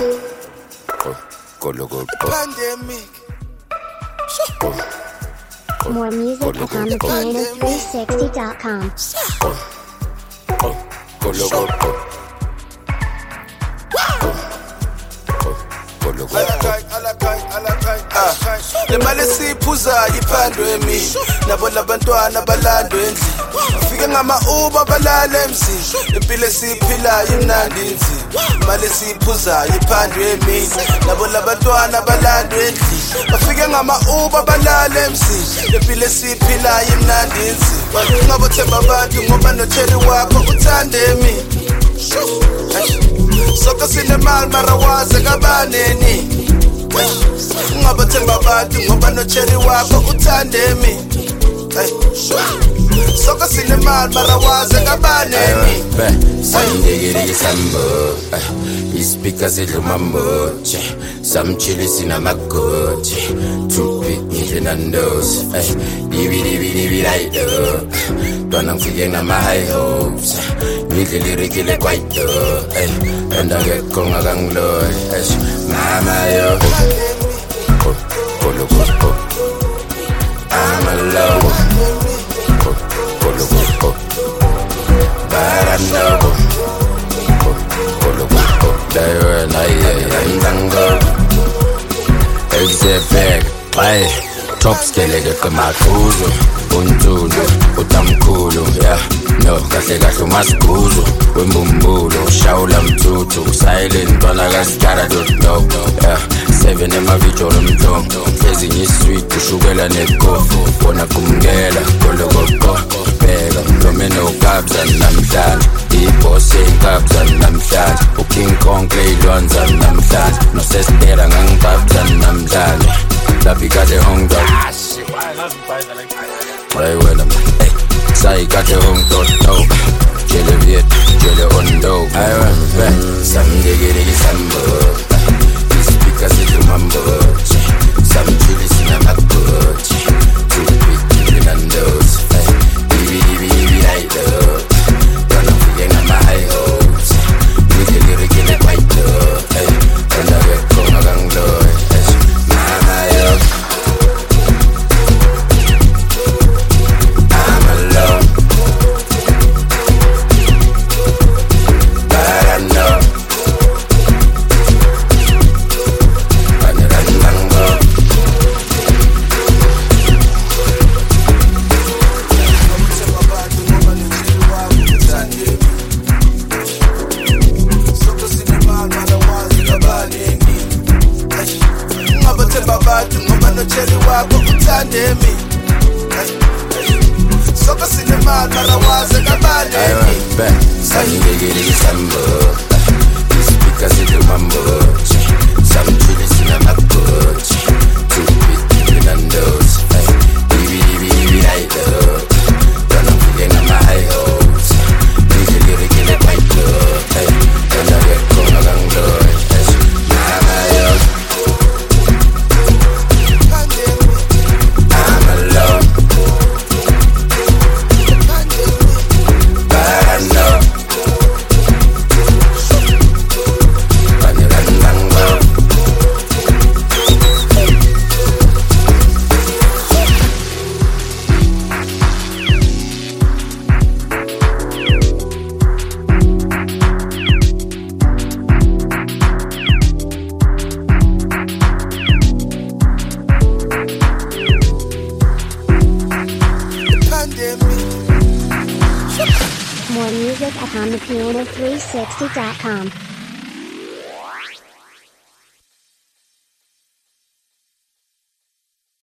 Pandemic. More music at OnThePiano360.com. Le mali siphuzayo iphandwe emini nabo labantwana balandwe endlini ufike ngama-Uber balala emzini impilo esiyiphilayo imnandi inzima imali esiyiphuzayo iphandwe emini nabo labantwana balandwe endlini bafike ngama-Uber balala emzini impilo esiyiphilayo imnandi inzima ungabothemba abantu ngoba notheri wakho uthande emini sonke sinemali mara waze kabaneni ungabathemba abantu ngoba notheri wakho uthande mina sonke sinemali mara waze kabaneni samdekele sambo ispika zidlumambo samchili sinamagoje tupi ngidle nandosi dibidibidibidayido ntwana ngifike ngama-high hopes ngidle lirikile kwaito endakekho ngakangiloyi mama yo I'm alone but I know top scale kamakuzo untulu utamkhulu no kahle kahle umasikuzo wembumbulo shawula mthuthu silent ntwana kasikara no 7 emavidiyo mjongo ezinye isweet ushukela nekofu bona kumngela kolokoko bheka nomeno kabza namhlanje iboss enkabza namhlanje uking kong leyilwanza namhlanje nosestera ngangikabza namhlanje lapikade hongdo why wena sai kade hongdo no jele viet jele ondo samdekele sambo because it's your mambo. Some chilies in a macbook. Too big, keeping on those. Baby, I love. Run up again on my high hopes. With the lyric in the white door. And I get come along low. Mama, yo. I'm alone. But I know. Notheri wakho uthande mina sonke sinemali mara waze kabaneni samdekele sambo ispika zidlumambo samchili sinamagoje tupiki nandos dibidibidibidayido ntwana ngifike ngama-high hopes ngidle lirikile kwaito endakekho ngakangiloyi mama yo More music at OnThePiano360.com.